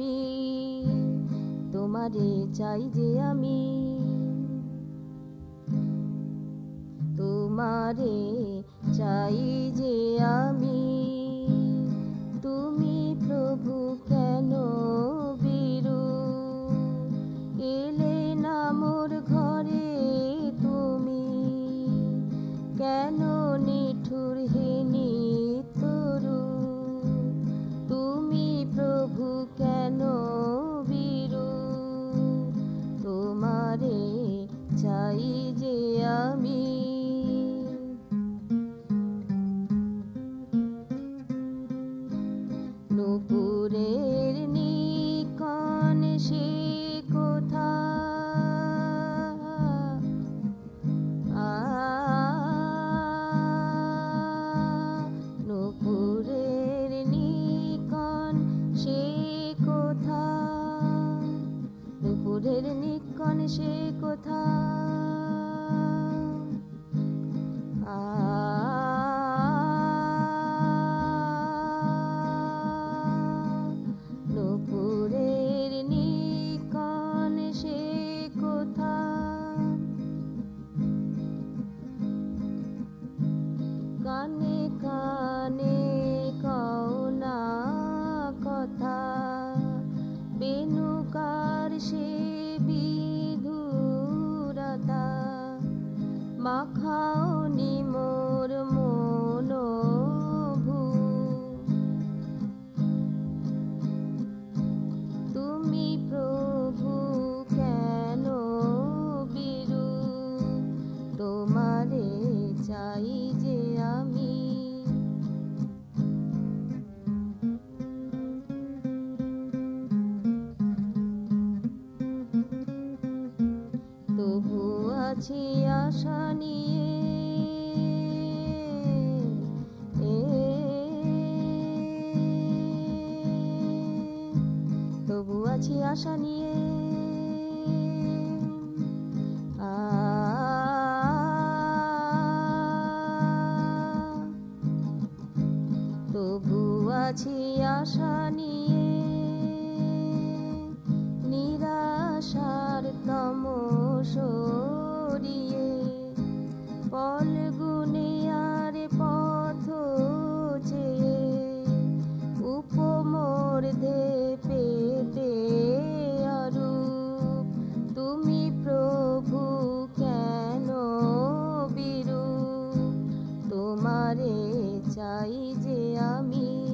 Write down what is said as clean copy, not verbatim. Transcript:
আমি, তোমারে চাই যে আমি, তোমারে চাই যে আমি। তুমি প্রভু কেন বিরু এলে না মোর ঘরে, তুমি কেন নিঠুর হে নিতরু, তুমি প্রভু কেন বিরু, তোমারে চাই যে আমি। নূপুরের নিকণ সে কোথা, নূপুরের নিকণ সে কোথা, নূপুরের নিকণ সে কোথা, নূপুরের নিকণ সে কোথা। কানে কানে কও না কথা, বেণুকার সে বিধুরতা, মাখাওনি মোর মন ভূ, তুমি প্রভু কেন বিরু, তোমারে চাই যে আমি। তবু আছি আশা নিয়ে, তবু আছি আশা নিয়ে, তবু আছি আশা নিয়ে, নিরাশার তমস সরিয়ে, পলগুনে আর পথ চেয়ে, উপমর্ধে পেতে অরূপ, তুমি প্রভু কেন বিরূপ, তোমারে চাই যে আমি।